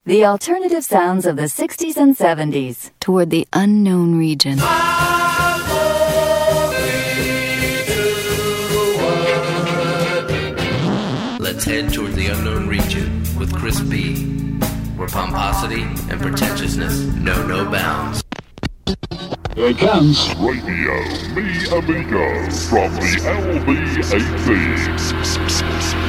The alternative sounds of the 60s and 70s toward the unknown region. Let's head toward the unknown region with Chris B, where pomposity and pretentiousness know no bounds. Here comes Radio Me Amigo from the LB18.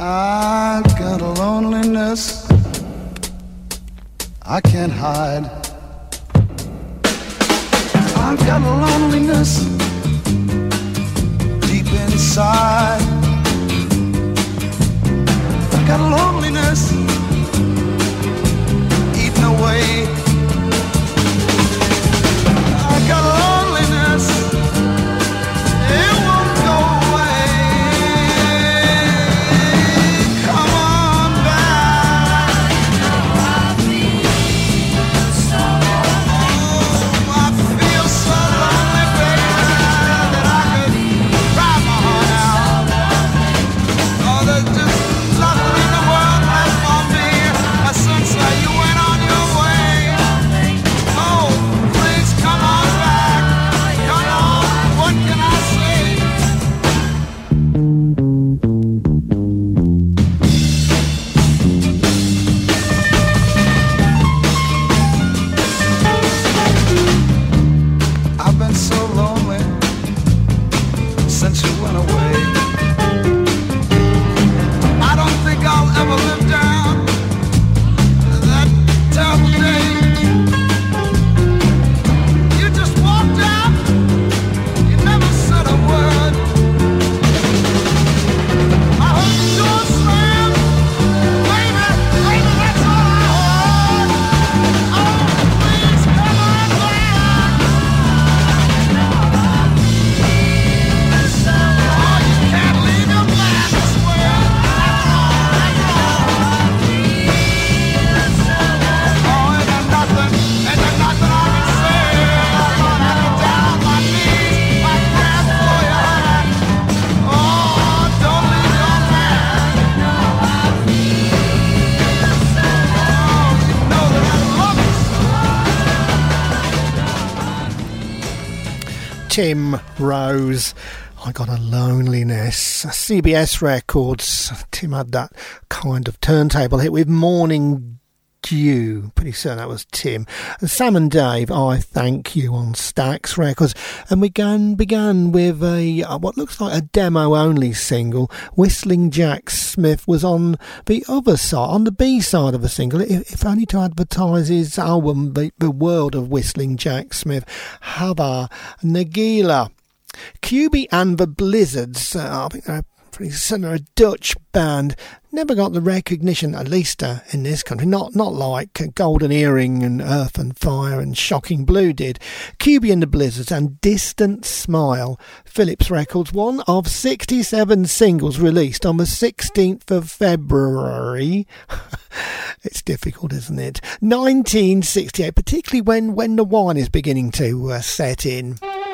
I've got a loneliness I can't hide. I've got a loneliness deep inside. I've got a loneliness eating away. I've got a loneliness, it won't go away. Come on back. I feel so lonely. I feel so lonely, baby, that I could cry my heart out. Oh, there's just nothing in the world left for me. Since you went on your way. Oh, please come on back. Come on, what can I say? I've been so lonely since you went away. I don't think I'll ever live down that terrible day. You just walked out, you never said a word. I heard the door slam, baby, baby, that's all I heard. Oh, please come on back. Oh, you can't leave your man this way. Oh, ain't there nothing I can say? Lord, I get down on my knees, I grab for your hand. Oh, don't leave your man. Oh, you know that I love you so. Tim Rose, I Got a Loneliness. CBS Records. Tim had that kind of turntable hit with Morning Dew. Pretty certain that was Tim. And Sam and Dave, I Thank You on Stax Records. And we began with a what looks like a demo-only single. Whistling Jack Smith was on the other side, on the B-side of a single, if only to advertise his album, The World of Whistling Jack Smith. Hava Nagila. QB and the Blizzards, I think they're pretty similar, a Dutch band. Never got the recognition, at least in this country, not like Golden Earring and Earth and Fire and Shocking Blue did. QB and the Blizzards and Distant Smile. Philips Records, one of 67 singles released on the 16th of February. It's difficult, isn't it? 1968, particularly when the wine is beginning to set in.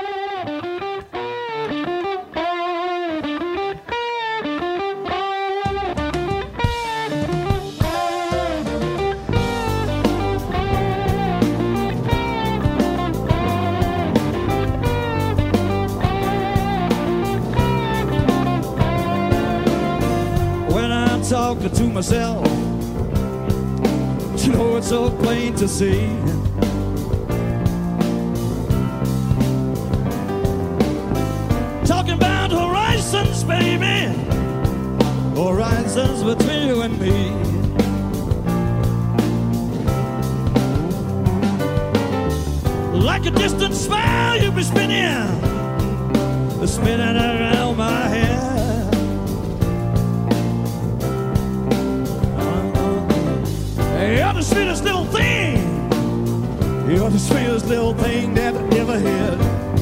Talking to myself, you know it's so plain to see. Talking about horizons, baby, horizons between you and me. Like a distant smile you've been spinning around my head. You're the sweetest little thing. You're the sweetest little thing that I ever had.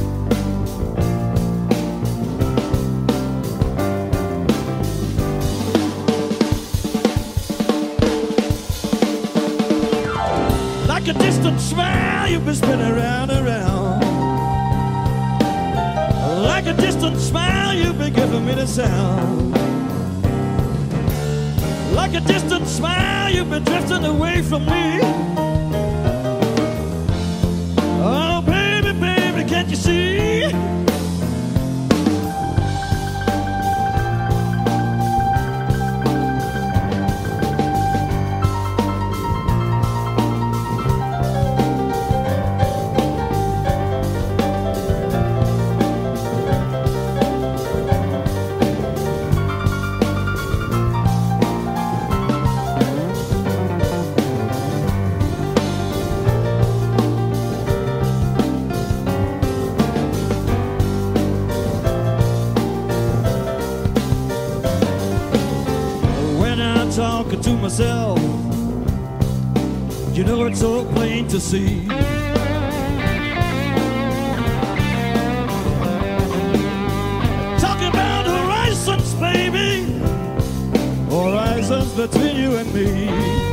Like a distant smile you've been spinning around and around. Like a distant smile you've been giving me the sound. Like a distant smile, you've been drifting away from me. Oh, baby, baby, can't you see? talking to myself. You know it's so plain to see. Talking about horizons, baby, horizons between you and me.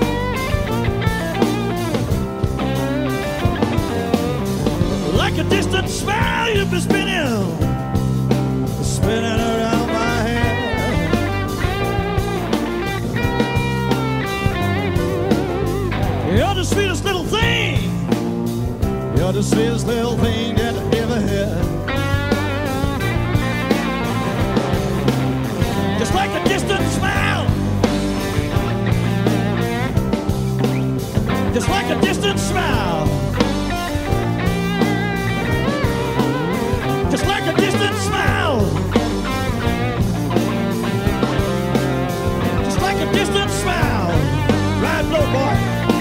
Like a distant smile you've been spinning around my head. You're the sweetest little thing. You're the sweetest little thing that I ever had. Just like a distant smile. Just like a distant smile. Just like a distant smile. Just like a distant smile. Right, low, boy.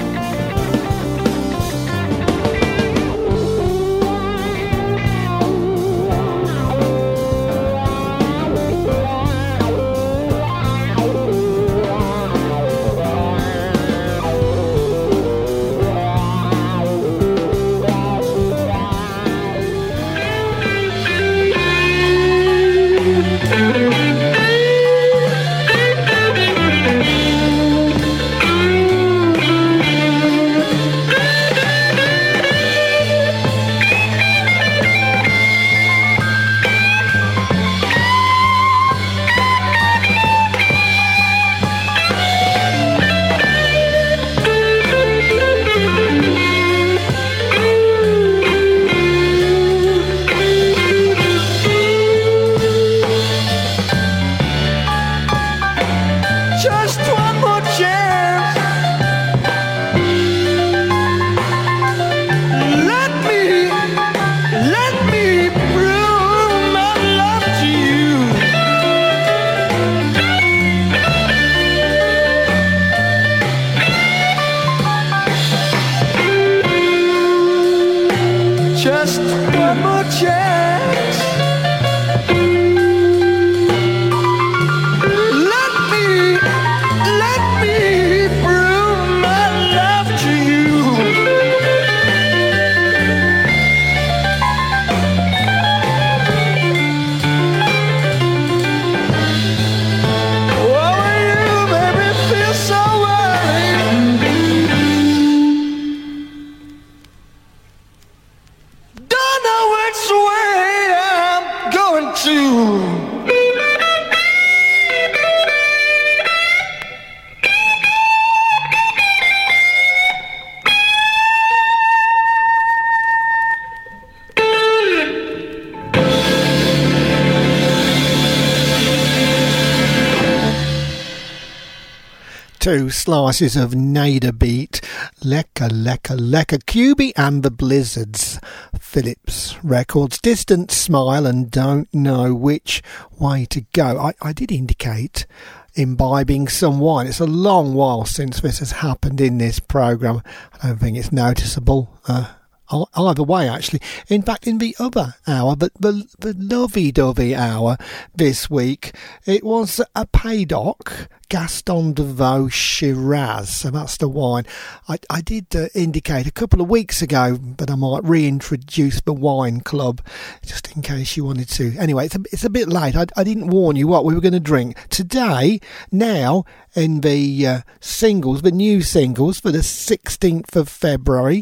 Two slices of Nader beat, Lekker, Lekker, Lekker, QB and the Blizzards, Philips Records, Distant Smile and Don't Know Which Way to Go. I did indicate imbibing some wine. It's a long while since this has happened in this programme. I don't think it's noticeable either way, actually. In fact, in the other hour, but the lovey-dovey hour this week, it was a Paydock Gaston de Vaux Shiraz. So that's the wine. I did indicate a couple of weeks ago that I might reintroduce the wine club, just in case you wanted to. Anyway, it's a bit late. I didn't warn you what we were going to drink. Today, now, in the singles, the new singles for the 16th of February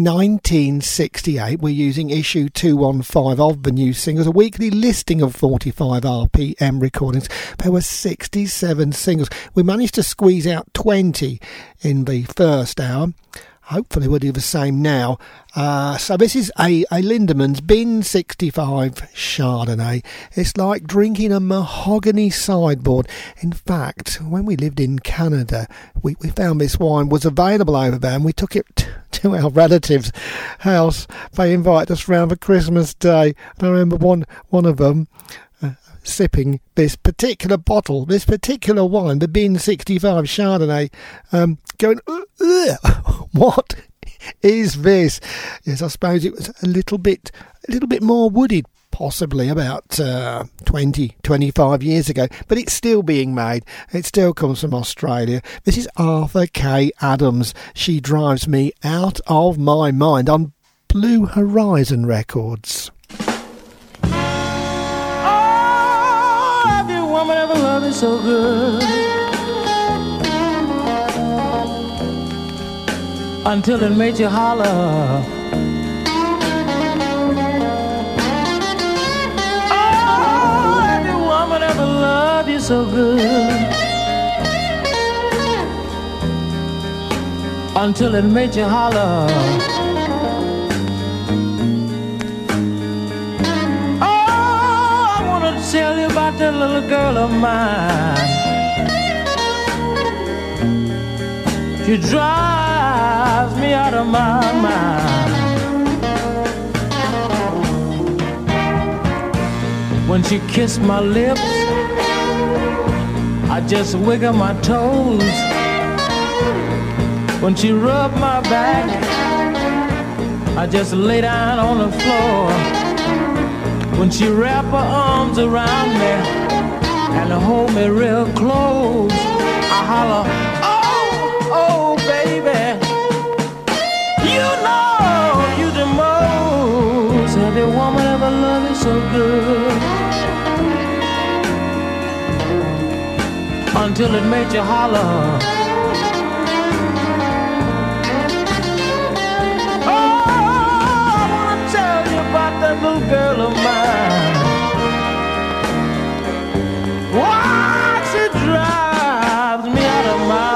1968, we're using issue 215 of the new singles, a weekly listing of 45 RPM recordings. There were 67 singles. We managed to squeeze out 20 in the first hour. Hopefully we'll do the same now. So this is a Lindeman's Bin 65 Chardonnay. It's like drinking a mahogany sideboard. In fact, when we lived in Canada, we found this wine was available over there, and we took it to our relatives' house. They invited us round for Christmas Day. And I remember one of them sipping this particular bottle, this particular wine, the Bin 65 Chardonnay, going, what is this? Yes, I suppose it was a little bit more wooded, possibly about 20, 25 years ago, but it's still being made. It still comes from Australia. This is Arthur K. Adams. She Drives Me Out of My Mind on Blue Horizon Records. Oh, every woman ever loved me so good, until it made you holler. Love you so good, until it made you holler. Oh, I wanna tell you about that little girl of mine. She drives me out of my mind. When she kissed my lips, I just wiggle my toes. When she rubbed my back, I just lay down on the floor. When she wrapped her arms around me and hold me real close, I holler, oh, oh, baby, you know you the most. Every woman ever loved you so good, until it made you holler. Oh, I wanna tell you about that little girl of mine. Why she drives me out of my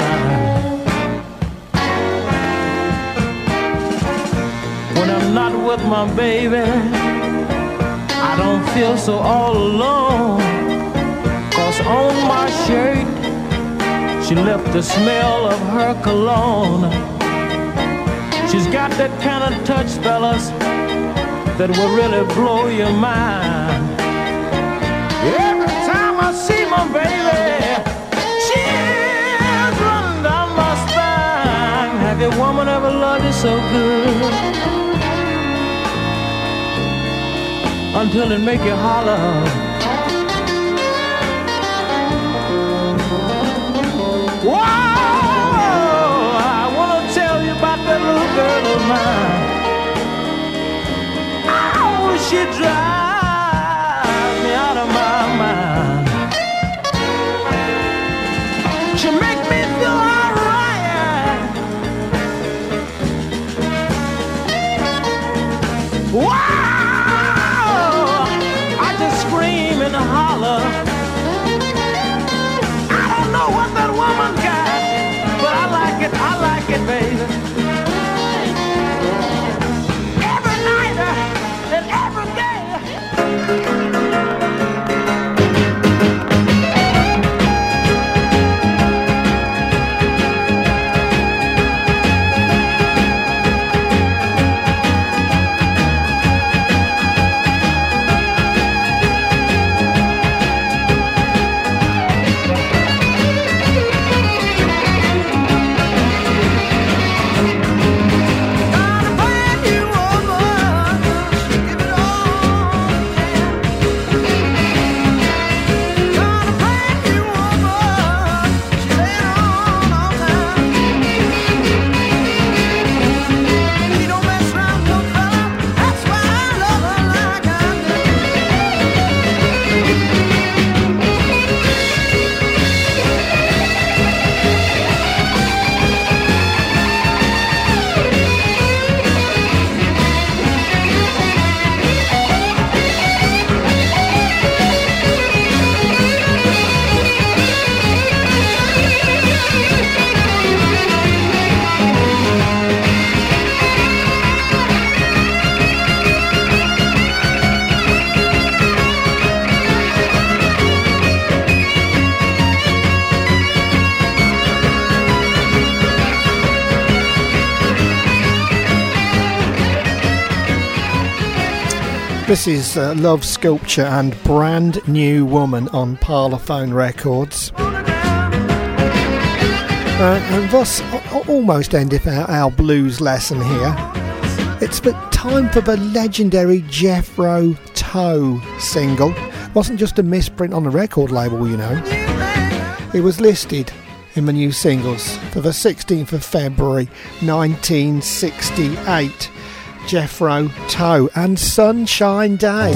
mind. When I'm not with my baby, I don't feel so all alone. On my shirt, she left the smell of her cologne. She's got that kind of touch, fellas, that will really blow your mind. Every time I see my baby, chills run down my spine. Have your woman ever loved you so good, until it make you holler? Whoa, I wanna tell you about that little girl of mine. Oh, she drives me out of my mind. She make me feel alright. Wow, I just scream and holler. I don't know what that woman got, but I like it, baby. Every night and every day. This is Love Sculpture and Brand New Woman on Parlophone Records. And thus almost endeth our blues lesson here. It's but time for the legendary Jethro Tull single. Wasn't just a misprint on the record label, you know. It was listed in the new singles for the 16th of February 1968. Jethro Tull and Sunshine Day.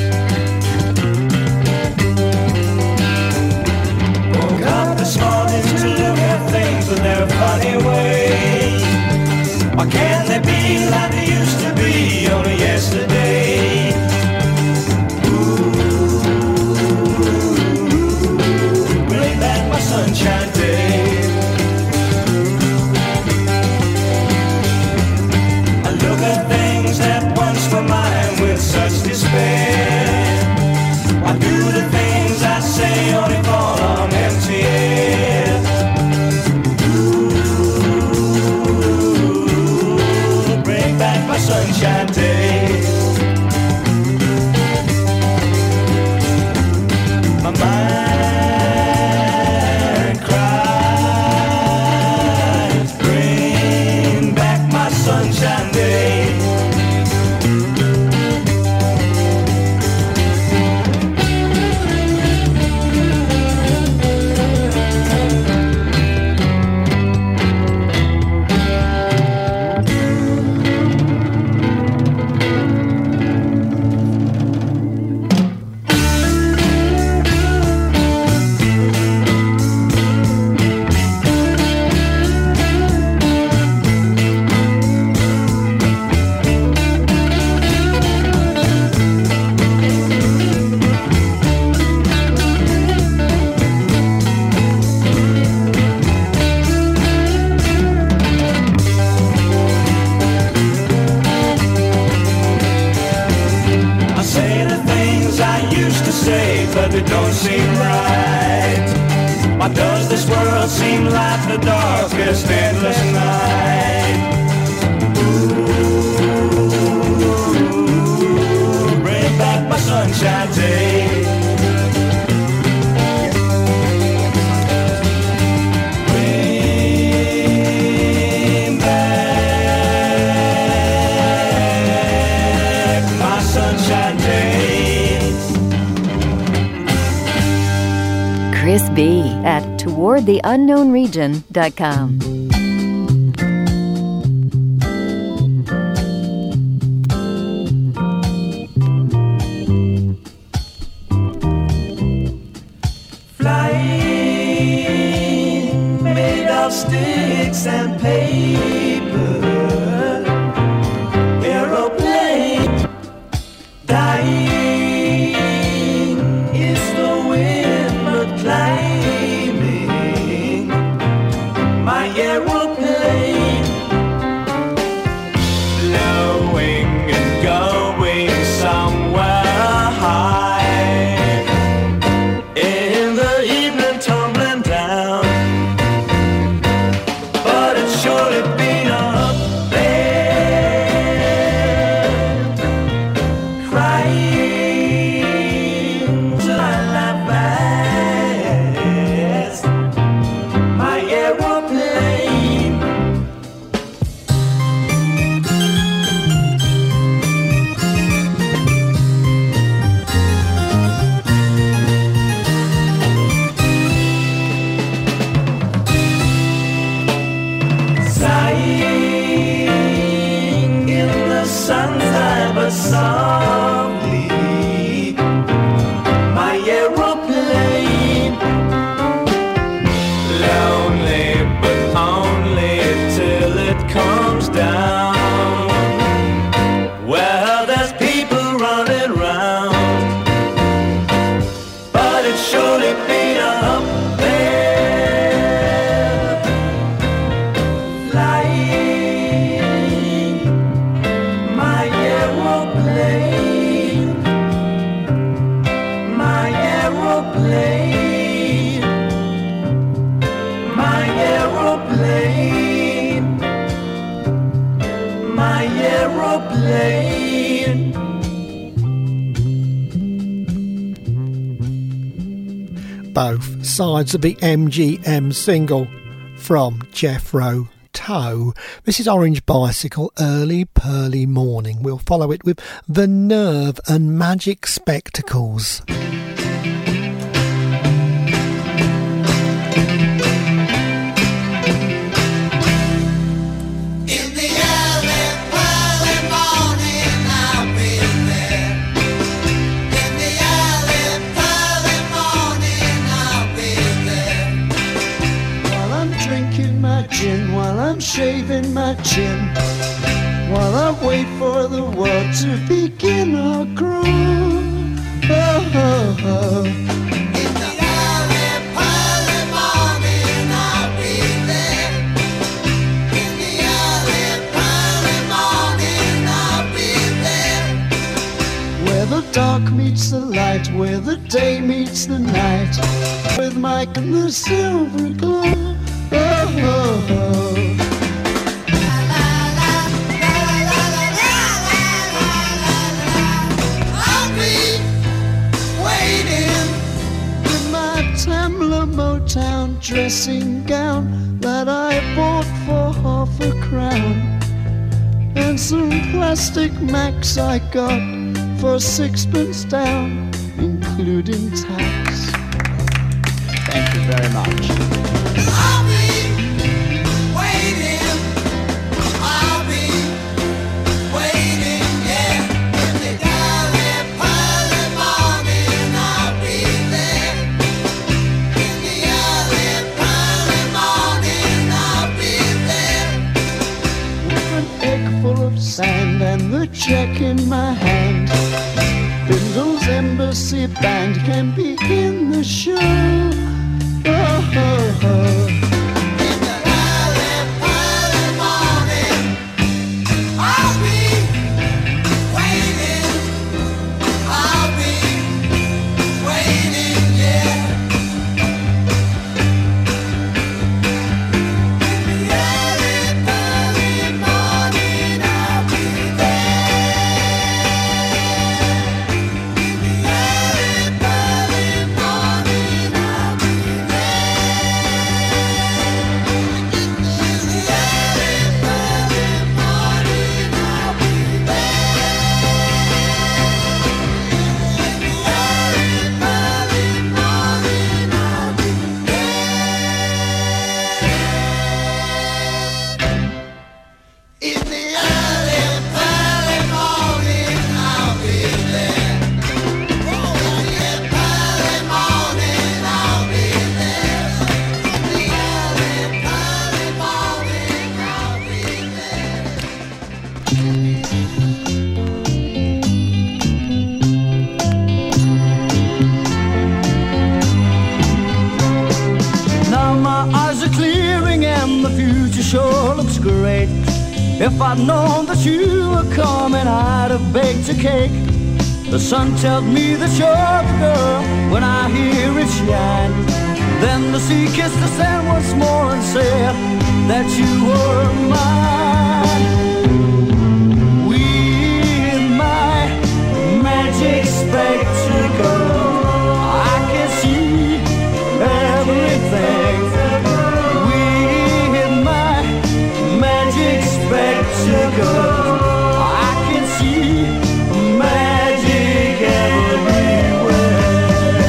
Woke up this morning to look at things in their funny way. Why can't they be like they used to be only yesterday? Ooh, bring back my sunshine day. I look at things that once were mine with such despair. Why do the things I say only fall on empty air? Ooh, bring back my sunshine day. My mind cries, bring back my sunshine day. But it don't seem right. Why does this world seem like the darkest endless night? Ooh, bring back my sunshine day. Bring back my sunshine day. Chris B. at towardtheunknownregion.com. Flying made of sticks and paper, aeroplane dying is the wind but climbing my aeroplane, blowing and going somewhere high, in the evening tumbling down, but it's surely been up there, crying till I laugh fast, my aeroplane. Sighing in the sunshine, but softly, my aeroplane, lonely but only till it comes down. Well, there's people running round, but it's surely been up there, flying my aeroplane, my aeroplane, my aeroplane, my aeroplane. Both sides of the MGM single from Jethro Tull. Toe. This is Orange Bicycle, Early Pearly Morning. We'll follow it with The Nerve and Magic Spectacles. While I'm shaving my chin, while I wait for the world to begin or grow. Oh, oh, oh. In the early, early morning, I'll be there. In the early, early morning, I'll be there. Where the dark meets the light, where the day meets the night, with Mike and the silver glow. Oh, oh, oh. I'll be waiting with my Tamla Motown dressing gown that I bought for half a crown, and some plastic Macs I got for 6pence down, including tax. Thank you very much. Sand and the check in my hand, Bindle's Embassy Band can begin the show. Oh, oh, oh. In the early, early morning, I'll be waiting. I'll be waiting, yeah. In the early, early morning, I'll be sure looks great. If I'd known that you were coming, I'd have baked a cake. The sun tells me that you're the girl when I hear it shine. Then the sea kissed the sand once more and said that you were mine. With my magic spectacle, I can see everything. With my magic spectacle, I can see magic everywhere.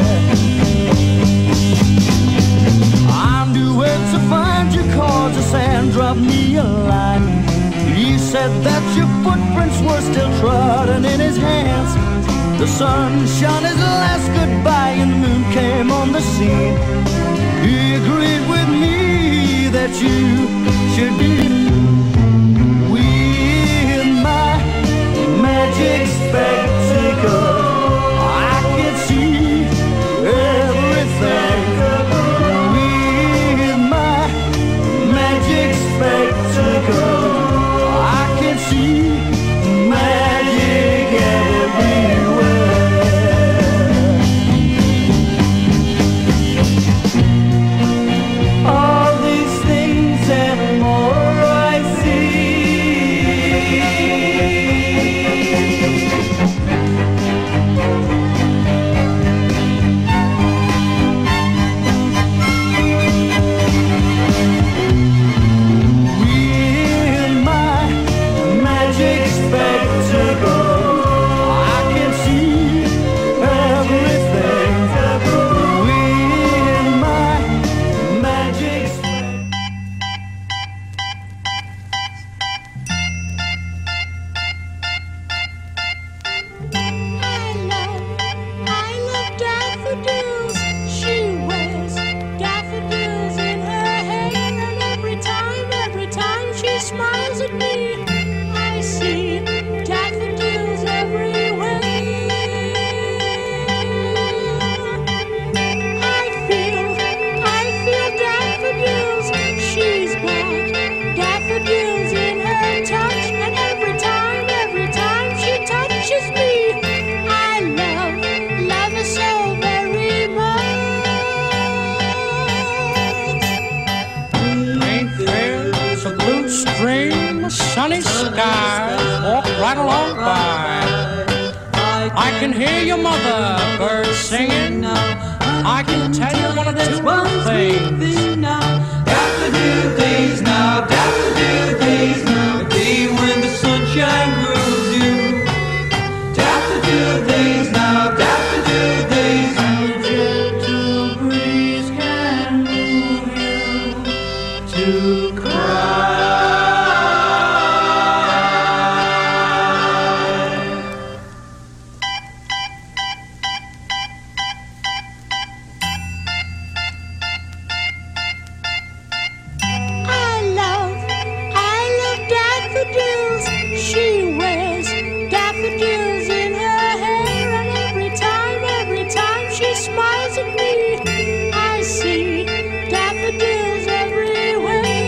I'm doing to find you, cause the sand dropped me a line. He said that your footprints were still trodden in his hands. The sun shone his last goodbye and the moon came on the scene. He agreed with me that you should be with my magic spectacle. I can see everything with my magic spectacle. I can see magic everywhere. All these things and more I see. can hear your mother bird singing. I can tell you one of two things. Daffodil-days now, daffodil-days now, the day when the sunshine grows you. Daffodil-days now, daffodil-days now, a gentle breeze can move you to cry. I love daffodils. She wears daffodils in her hair, and every time she smiles at me, I see daffodils everywhere.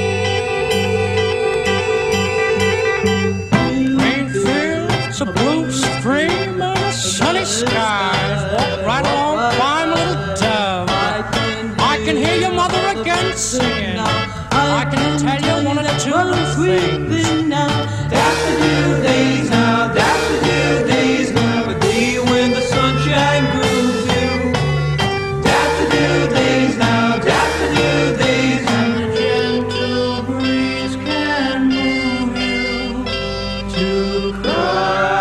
Green fields, a blue stream, and a sunny skies. Walk right along by my little dove. I can hear your mother again singing. I can tell you one of the two things. Daffodil-days now, daffodil-days now, the day when the sunshine grooves you. Daffodil-days now, daffodil-days now, a gentle breeze can move you to cry.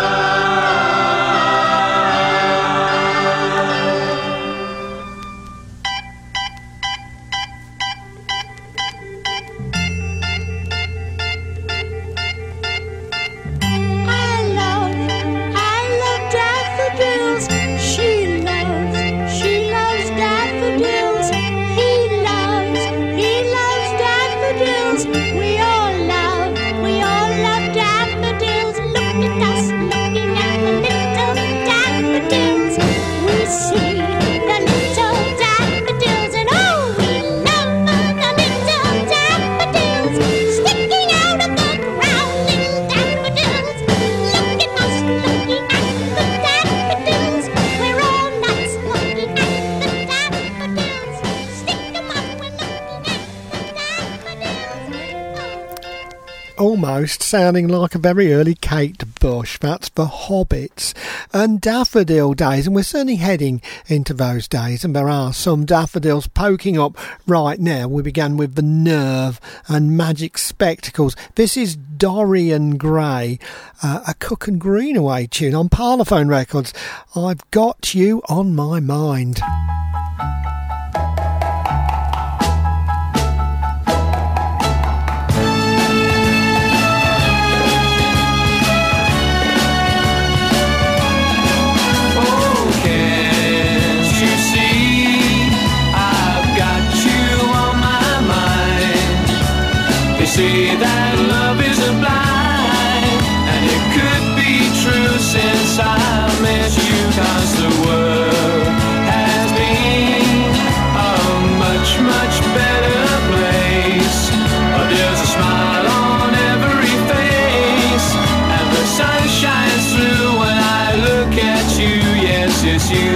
I love daffodils. She loves daffodils. He loves daffodils. We all love daffodils. Look at us looking at the little daffodils. We see the little daffodils, and oh, we love the little daffodils sticking out of the ground in daffodils. Look at us looking at the daffodils. We're all nuts looking at the daffodils. Stick 'em up, we're looking at the daffodils. Almost sounding like a very early Kate Bush. That's the Hobbits and Daffodil Days, and we're certainly heading into those days, and there are some daffodils poking up right now. We began with The Nerve and Magic Spectacles. This is Dorian Gray, a Cook and Greenaway tune on Parlophone Records. I've Got You on My Mind. Oh, can't you see? I've got you on my mind. They say that love is a blind, and it could be true since I met you, 'cause the world has been a much, much better place. Oh, there's a smile on every face, and the sun shines through when I look at you. Yes, it's you.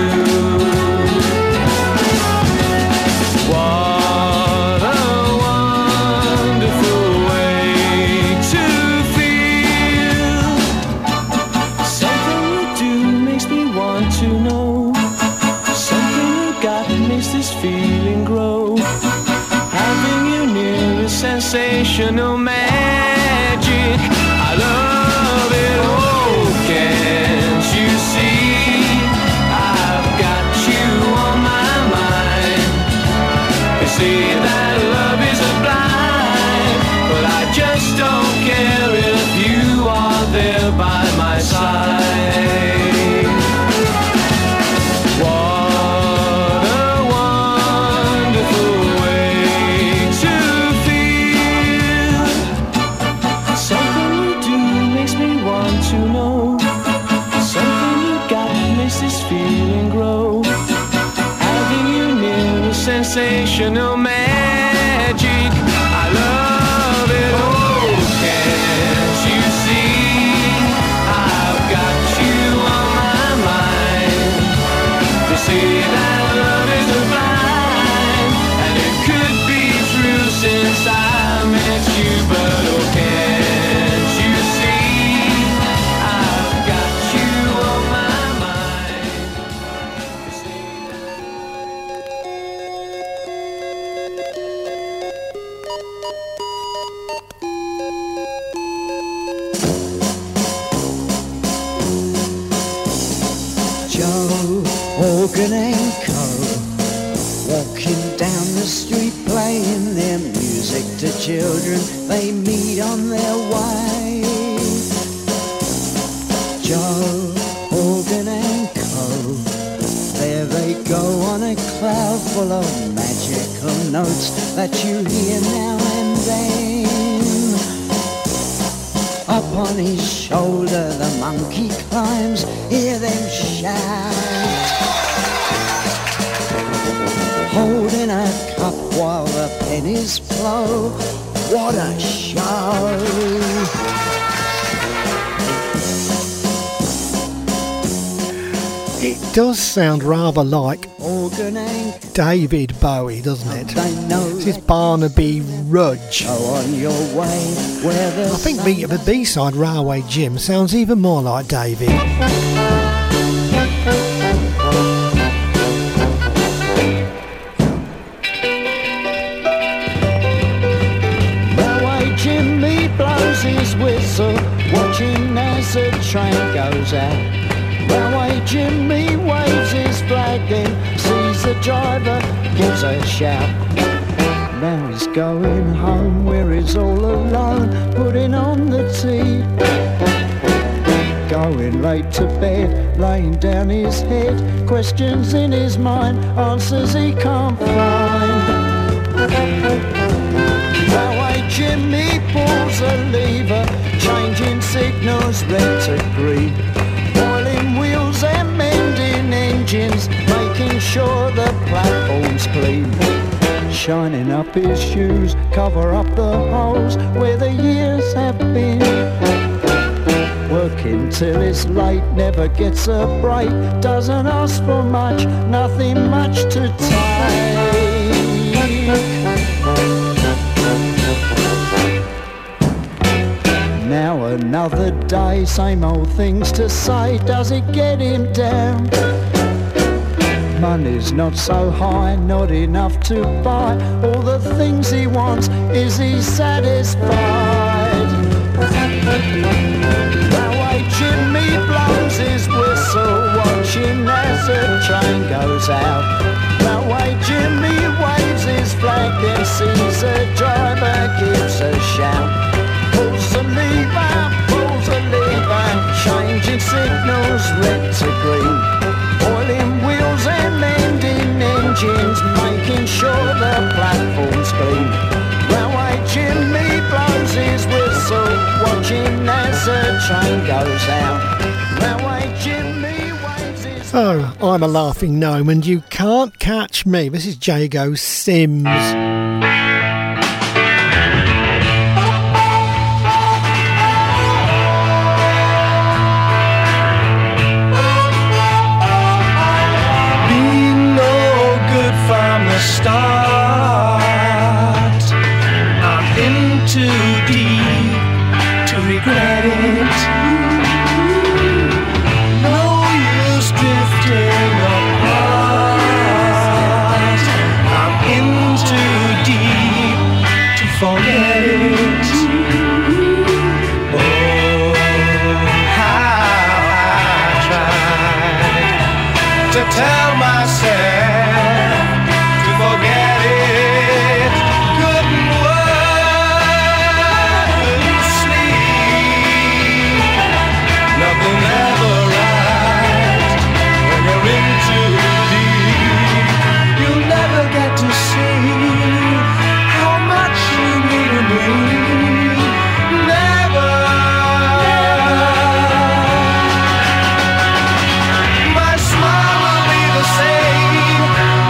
What a wonderful way to feel. Something you do makes me want to know. Something you got makes this feeling grow. Having you near is sensational magic. I love it. Oh, can't you see? I've got you on my mind. They say that love is a blind, but I just don't care if you are there by my side. What a wonderful way to feel. Something you do makes me want to know. Something you got makes this feeling grow. Having you near is sensational magic. I love it. Oh, can't you see? I've got you on my mind. They say that love is a blind, and it could be true since I met you, but oh, can't you see? I've got you on my mind. Hogan and Co. Walking down the street playing their music to children they meet on their way. Joe, Hogan and Co. There they go on a cloud full of magical notes that you hear now and then. Up on his shoulder the monkey climbs, hear them shout. Holding a cup while the pennies flow, what a show! It does sound rather like Organ and David Bowie, doesn't it? they know This is Barnaby Rudge. go on your way where the I think sun the B-side Railway Jim sounds even more like David. Railway Jimmy blows his whistle, watching as the train goes out. Railway Jimmy waves his flag, then sees the driver, gives a shout. Now he's going home where he's all alone, putting on the tea. Going late to bed, laying down his head, questions in his mind, answers he can't find. Railway Jimmy pulls a lever, changing signals red to green. Oiling wheels and mending engines, making sure the platform's clean. Shining up his shoes, cover up the holes where the years have been. Working till it's late, never gets a break, doesn't ask for much, nothing much to take. Now another day, same old things to say, does it get him down? Money's not so high, not enough to buy all the things he wants, is he satisfied? Railway Jimmy blows his whistle, watching as the train goes out. Railway Jimmy waves his flag, then sees the driver, gives a shout. Pulls the lever, changing signals red to green. Oiling wheels and mending engines, making sure the platform's clean. Railway Jimmy blows his whistle, watching as the train goes out. Railway Jimmy waves his... So, I'm a laughing gnome and you can't catch me. This is Jago Sims. From the start, I'm in too deep to regret it. No use drifting apart. I'm in too deep to forget it. Oh, how I tried to tell myself forget it, couldn't work, couldn't sleep, nothing ever right, when you're in too deep, you'll never get to see how much you need me, never. My smile will be the same,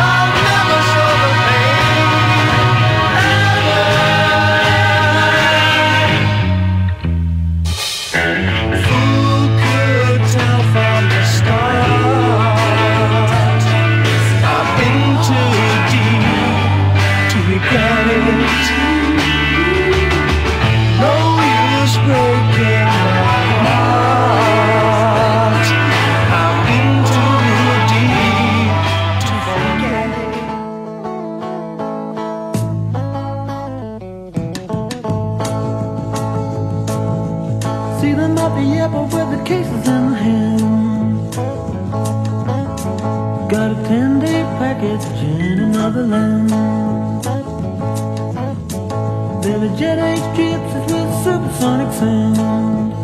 send a package in another land. There are jet age gypsies with supersonic sound.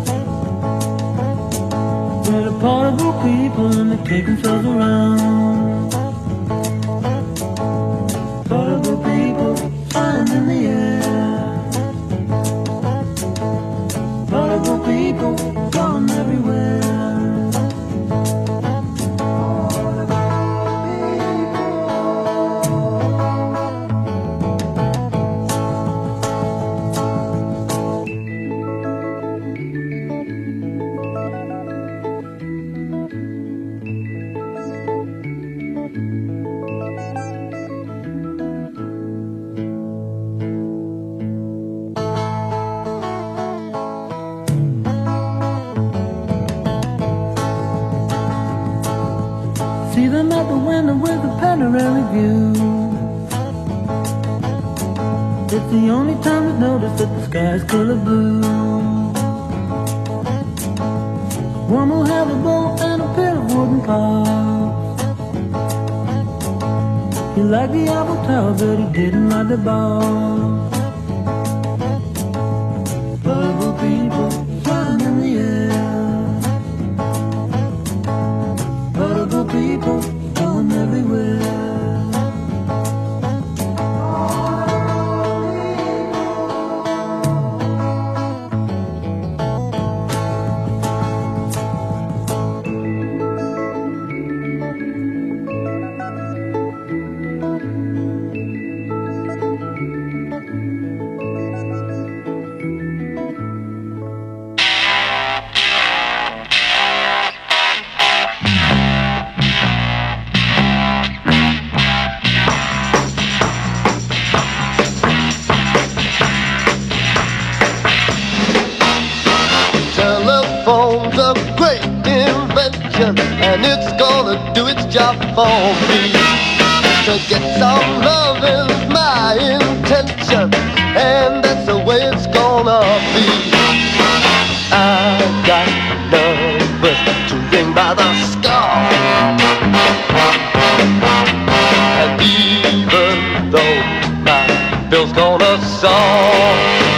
There are portable people and they take themselves around. Portable people flying in the air. Portable people going everywhere. See them at the window with a panoramic view. It's the only time to notice that the sky's color blue. One will have a boat and a pair of wooden paws. He liked the Eiffel Tower, but he didn't like the ball. Purple people flying in the air. Purple people going everywhere. Telephone's a great invention, and it's gonna do its job for me. To get some love is my intention, and that's the way it's gonna be. I got numbers to ring by the score, and even though my bill's gonna soar,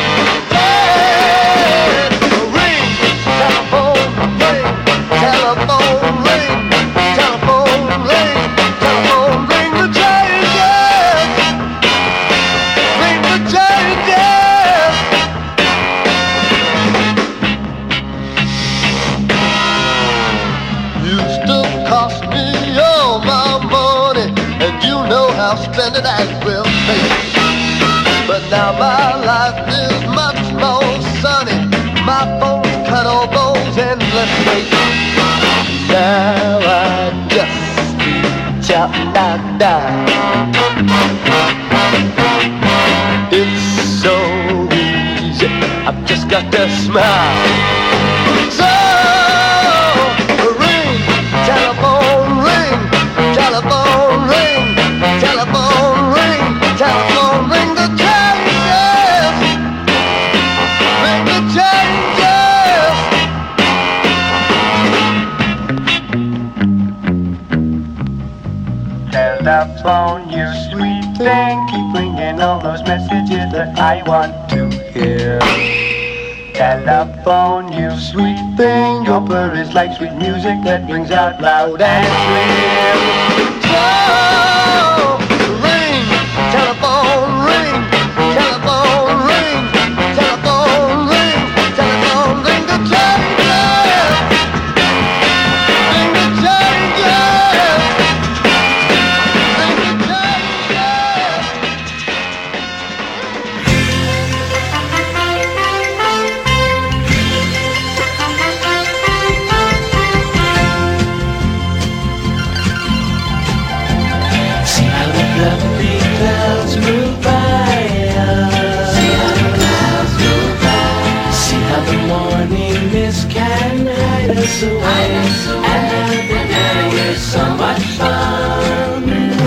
splendid as will be. But now my life is much more sunny. My phone's cut all those endless waits. Now I just reach out and I. It's so easy, I've just got to smile. So ring, telephone ring, telephone ring. Telephone ring, telephone ring the changes, ring the changes. Telephone, you sweet thing, keep ringing all those messages that I want to hear. Telephone, you sweet thing, your purr is like sweet music that rings out loud and clear. Telephone ring, telephone ring, telephone ring, telephone ring the changes, ring the changes, ring the changes. See how the fluffy clouds move by us. See how the clouds move by. See how the morning mist can hide us away. And how the day is so much fun.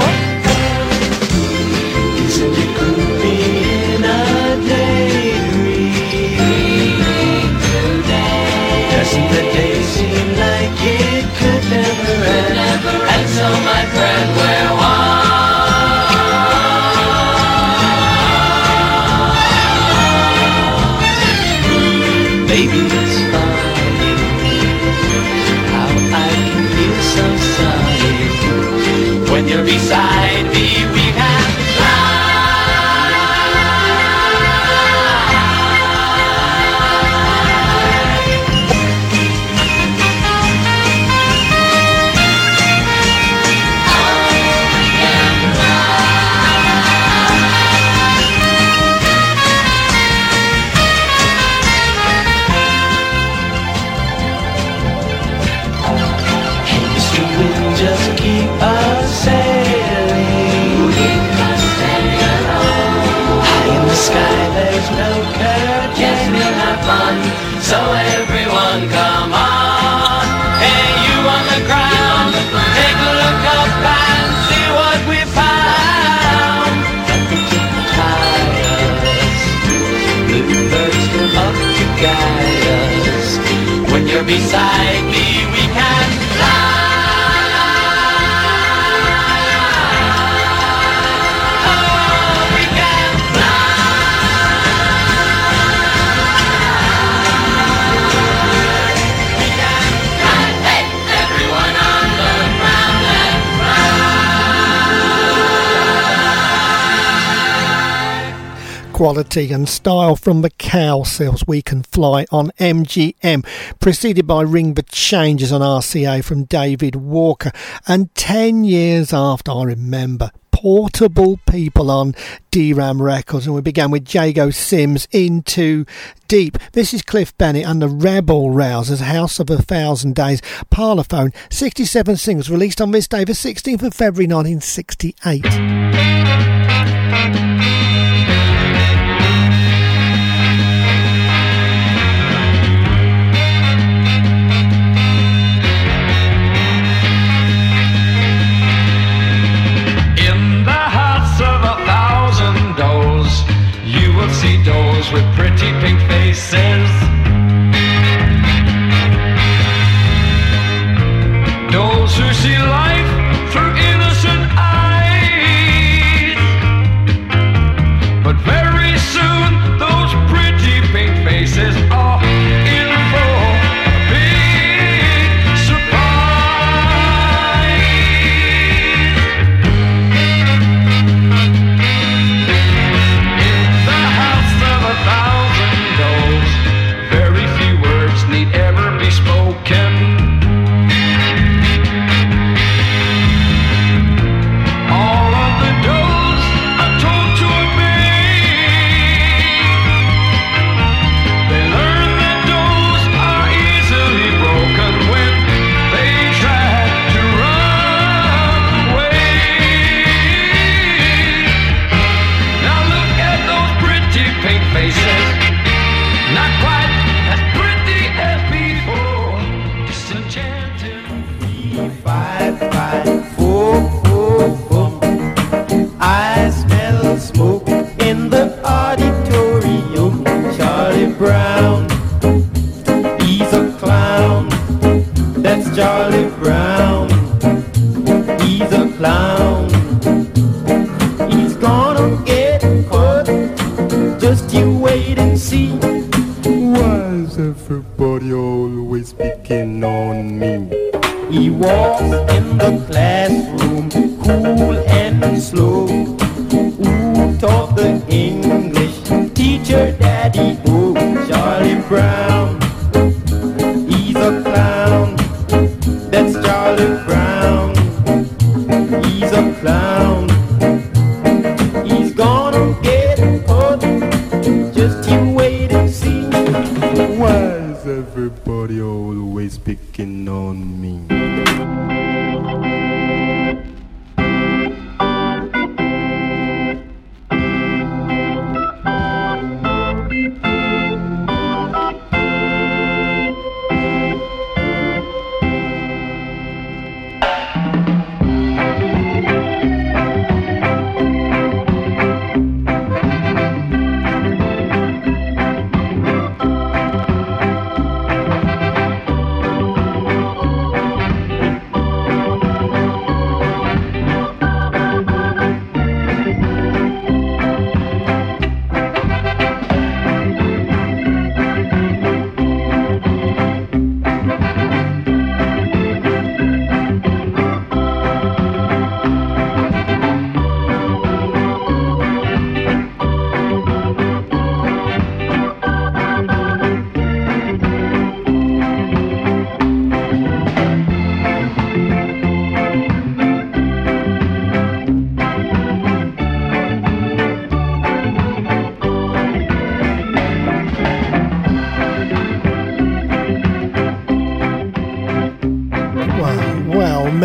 Isn't it groovy in a daydream? Doesn't the day seem like it could never end? And so my friend, When you're beside me, we can fly. Just keep us sailing. High in the sky, there's no curtain. Yes, we'll have fun. So everyone, come on. Hey, you on the ground, take a look up and see what we found. Nothing to tie us. Bluebirds come up to guide us. When you're beside me, we can fly. Quality and style from the Cowsills, We Can Fly on MGM, preceded by Ring the Changes on RCA from David Walker, and 10 years after, I remember, Portable People on DRAM Records, and we began with Jago Sims, Into Deep. This is Cliff Bennett and the Rebel Rousers, House of 1,000 Days, Parlophone, 67 singles, released on this day, the 16th of February 1968. See dolls with pretty pink faces, dolls who see life through innocent eyes.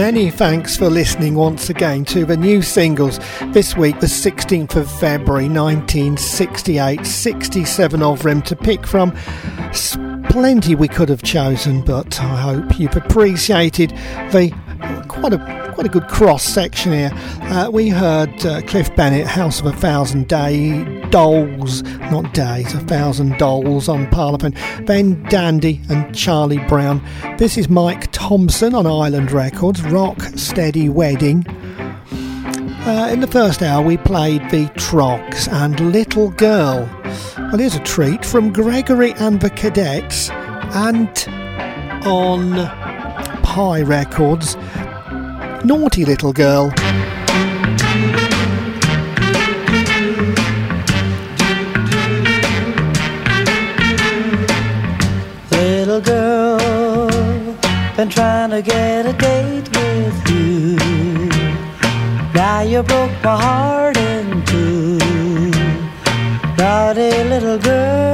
Many thanks for listening once again to the new singles. This week, the 16th of February 1968, 67 of them to pick from. Plenty we could have chosen, but I hope you've appreciated the quite a good cross section here. We heard Cliff Bennett, House of a Thousand Dolls on Parliament, then Dandy and Charlie Brown. This is Mike Thompson on Island Records, Rock Steady Wedding. In the first hour we played the Trogs and Little Girl. Well, here's a treat from Gregory and the Cadets, and on Pie Records, Naughty Little Girl. Little girl, been trying to get a date with you. Now you broke my heart in two. Naughty little girl.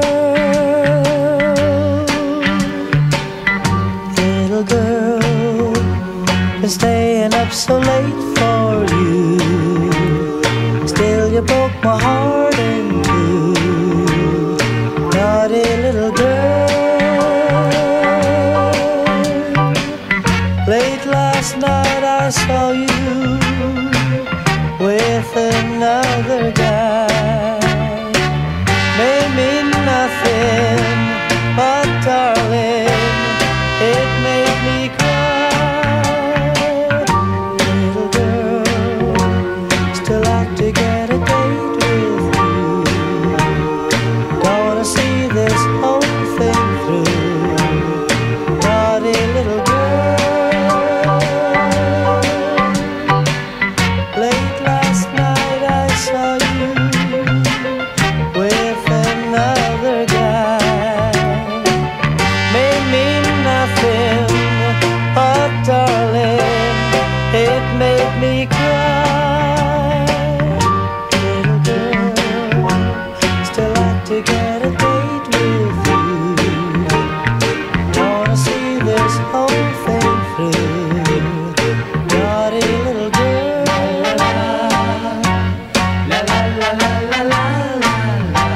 Little girl, been staying up so late for you. Still you broke my heart in two. Naughty little girl. Late last night I saw you with another guy. May mean nothing, but darling, it made me cry. Little girl, still like to get a date with you. Don't wanna see this whole thing through. Naughty little girl. Late last night I saw you with another guy. May mean nothing, but darling, it made me cry. Little girl, still like to get a date with you. Wanna see this whole thing through. Naughty little girl. La la la la la la la la.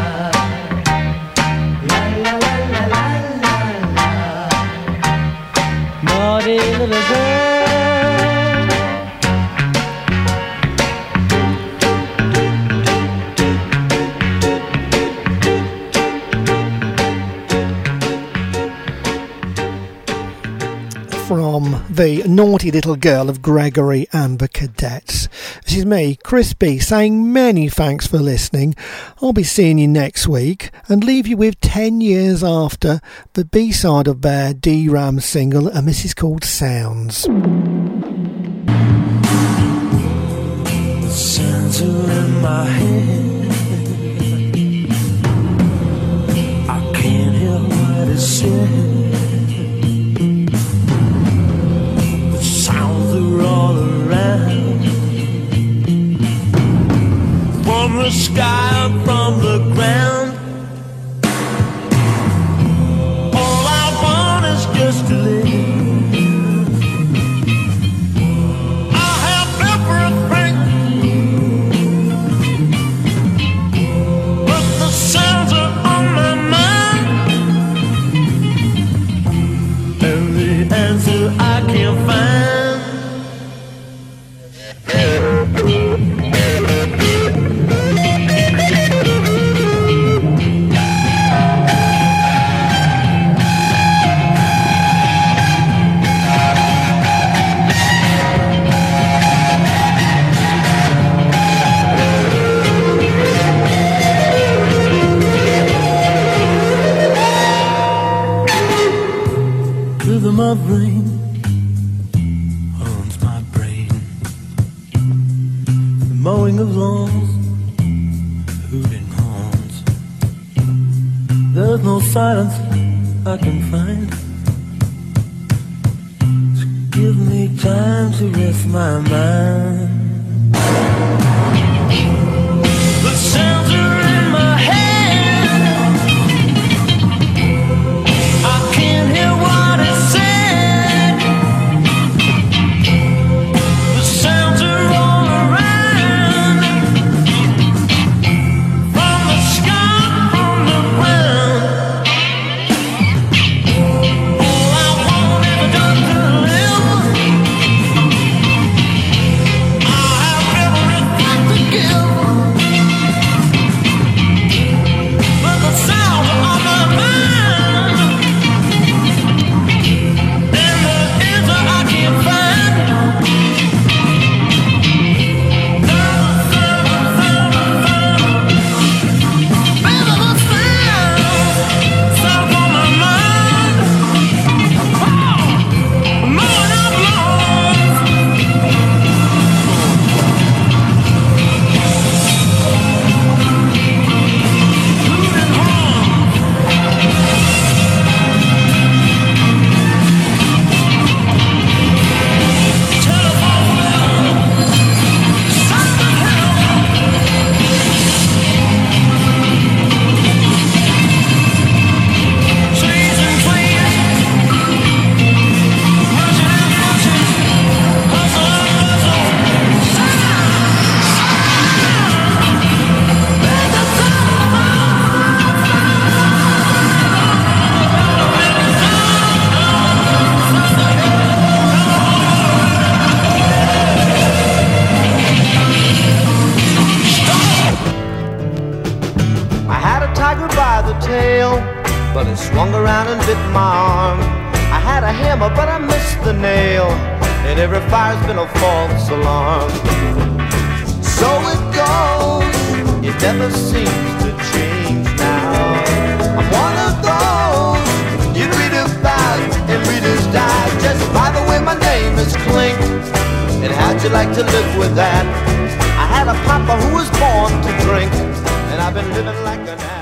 La la la la la la la. Naughty little girl. From the Naughty Little Girl of Gregory and the Cadets. This is me, Chris B, saying many thanks for listening. I'll be seeing you next week and leave you with 10 years after the B-side of their D-Ram single, and this is called Sounds. The sounds are in my head. I can't hear what is said. The sounds are all around. From the sky up from the ground. All I want is just to live. I have everything, but the sounds are on my mind, and the answer I can't find. Rhythm of rain haunts my brain. The mowing of lawns, hooting horns. There's no silence I can find. So give me time to rest my mind. The sounds are in my head. I can't hear what it said. swung around and bit my arm. I had a hammer, but I missed the nail, and every fire's been a false alarm. So it goes, it never seems to change now. I'm one of those you read about in Reader's Digest by the way my name is Clink. And how'd you like to live with that? I had a papa who was born to drink, and I've been living like an ass.